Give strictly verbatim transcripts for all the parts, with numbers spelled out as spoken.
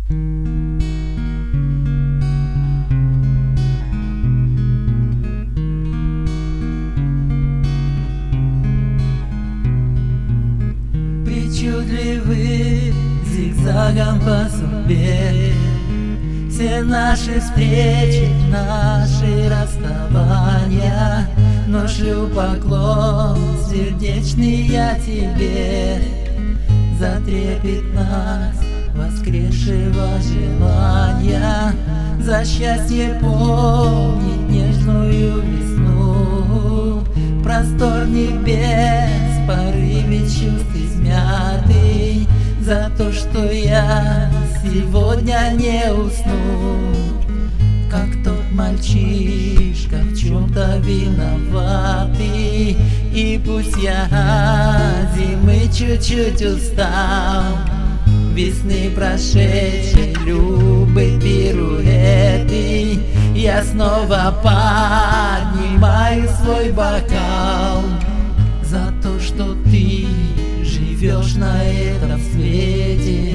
Причудливый зигзагом по судьбе все наши встречи, наши расставания, но шлю поклон сердечный я тебе за трепет нас воскресшего желания, за счастье помнить нежную весну, простор небес, порыве чувств измятый, за то, что я сегодня не усну, как тот мальчишка в чем-то виноватый. И пусть я зимы чуть-чуть устал, весны прошедшей любы пируэты, я снова поднимаю свой бокал за то, что ты живешь на этом свете.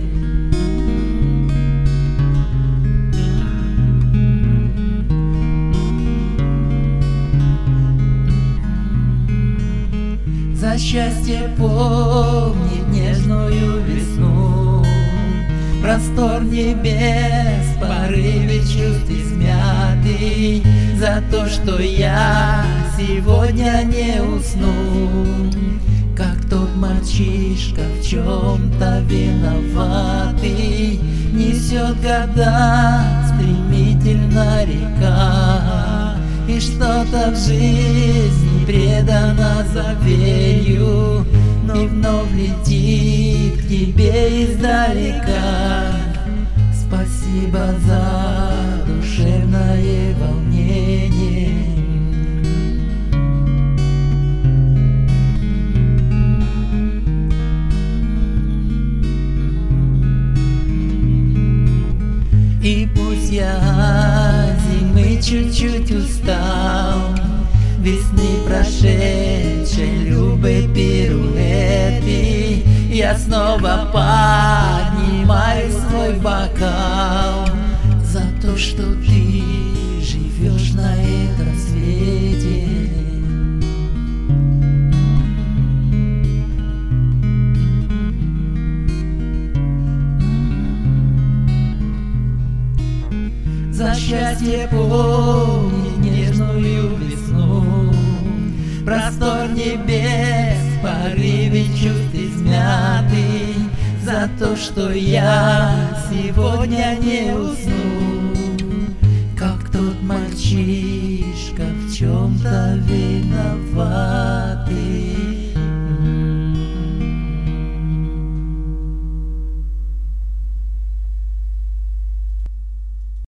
За счастье помнить нежную весну, простор небес, порыве чувств измятый, за то, что я сегодня не усну, как тот мальчишка в чем-то виноватый. Несет года стремительно река, и что-то в жизни предано забвению, но вновь летит к тебе издалека. Спасибо за душевное волнение. И пусть я зимы чуть-чуть устал, весны прошедшей любы пируэты, я снова поднимаю свой бокал за то, что ты живешь на этом свете. За счастье помнить нежную весну, простор небес, порыве чувств измятый, за то, что я сегодня не усну,